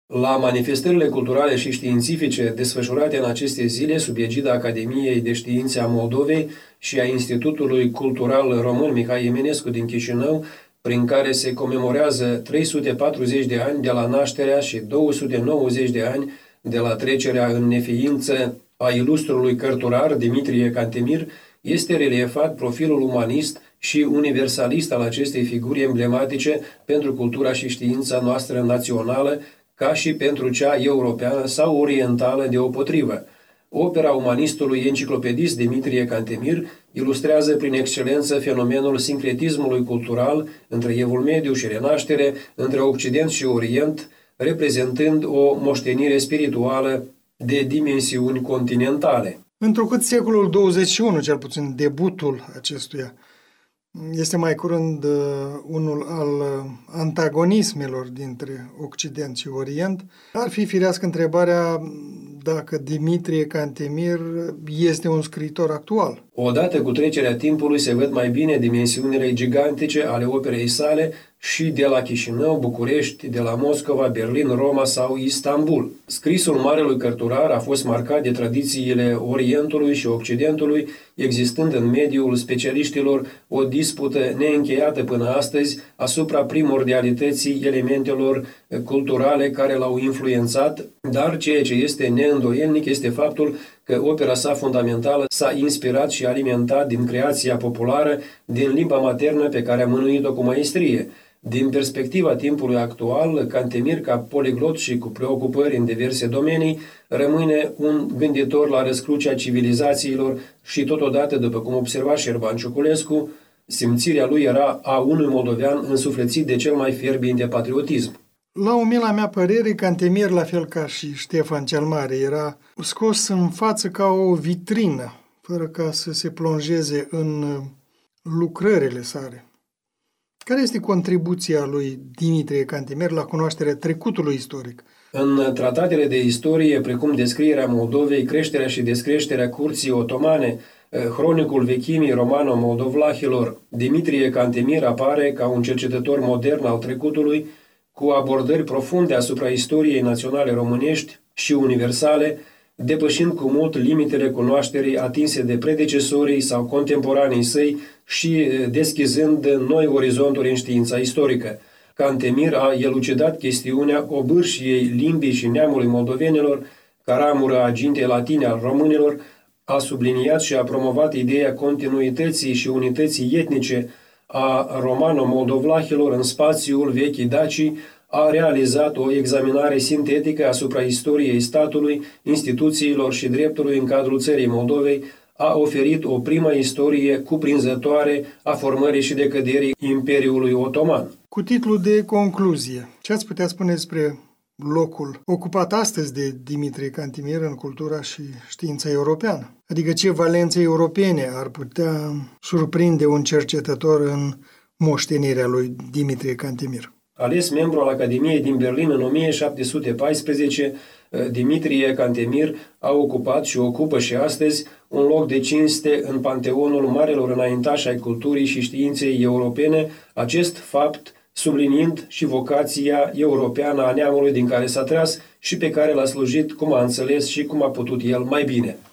La manifestările culturale și științifice desfășurate în aceste zile sub egida Academiei de Științe a Moldovei și a Institutului Cultural Român Mihai Eminescu din Chișinău, prin care se comemorează 340 de ani de la nașterea și 290 de ani de la trecerea în neființă a ilustrului cărturar Dimitrie Cantemir, este reliefat profilul umanist și universalist al acestei figuri emblematice pentru cultura și știința noastră națională, ca și pentru cea europeană sau orientală deopotrivă. Opera umanistului enciclopedist Dimitrie Cantemir ilustrează prin excelență fenomenul sincretismului cultural între Evul Mediu și Renaștere, între Occident și Orient, reprezentând o moștenire spirituală de dimensiuni continentale. Întrucât secolul 21, cel puțin debutul acestuia, este mai curând unul al antagonismelor dintre Occident și Orient, ar fi firească întrebarea dacă Dimitrie Cantemir este un scriitor actual. Odată cu trecerea timpului se văd mai bine dimensiunile gigantice ale operei sale și de la Chișinău, București, de la Moscova, Berlin, Roma sau Istanbul. Scrisul marelui cărturar a fost marcat de tradițiile Orientului și Occidentului, existând în mediul specialiștilor o dispută neîncheiată până astăzi asupra primordialității elementelor culturale care l-au influențat, dar ceea ce este neîndoielnic este faptul că opera sa fundamentală s-a inspirat și alimentat din creația populară, din limba maternă pe care a mânuit-o cu maestrie. Din perspectiva timpului actual, Cantemir, ca poliglot și cu preocupări în diverse domenii, rămâne un gânditor la răscrucea civilizațiilor și totodată, după cum observa Șerban Ciuculescu, simțirea lui era a unui moldovean însuflețit de cel mai fierbinte patriotism. La umila mea părere, Cantemir, la fel ca și Ștefan cel Mare, era scos în față ca o vitrină, fără ca să se plonjeze în lucrările sale. Care este contribuția lui Dimitrie Cantemir la cunoașterea trecutului istoric? În tratatele de istorie, precum Descrierea Moldovei, Creșterea și descreșterea curții otomane, Hronicul vechimii romano-moldovlahilor, Dimitrie Cantemir apare ca un cercetător modern al trecutului, cu abordări profunde asupra istoriei naționale românești și universale, depășind cu mult limitele cunoașterii atinse de predecesorii sau contemporanii săi și deschizând noi orizonturi în știința istorică. Cantemir a elucidat chestiunea obârșiei limbii și neamului moldovenilor, ca ramură a gintei latine al românilor, a subliniat și a promovat ideea continuității și unității etnice a romano-moldovlahilor în spațiul vechii Dacii, a realizat o examinare sintetică asupra istoriei statului, instituțiilor și dreptului în cadrul țării Moldovei, a oferit o primă istorie cuprinzătoare a formării și decăderii Imperiului Otoman. Cu titlul de concluzie, ce ați putea spune despre locul ocupat astăzi de Dimitrie Cantemir în cultura și știința europeană? Adică ce valențe europene ar putea surprinde un cercetător în moștenirea lui Dimitrie Cantemir? Ales membru al Academiei din Berlin în 1714, Dimitrie Cantemir a ocupat și ocupă și astăzi un loc de cinste în panteonul marelor înaintași ai culturii și științei europene, acest fapt subliniind și vocația europeană a neamului din care s-a tras și pe care l-a slujit cum a înțeles și cum a putut el mai bine.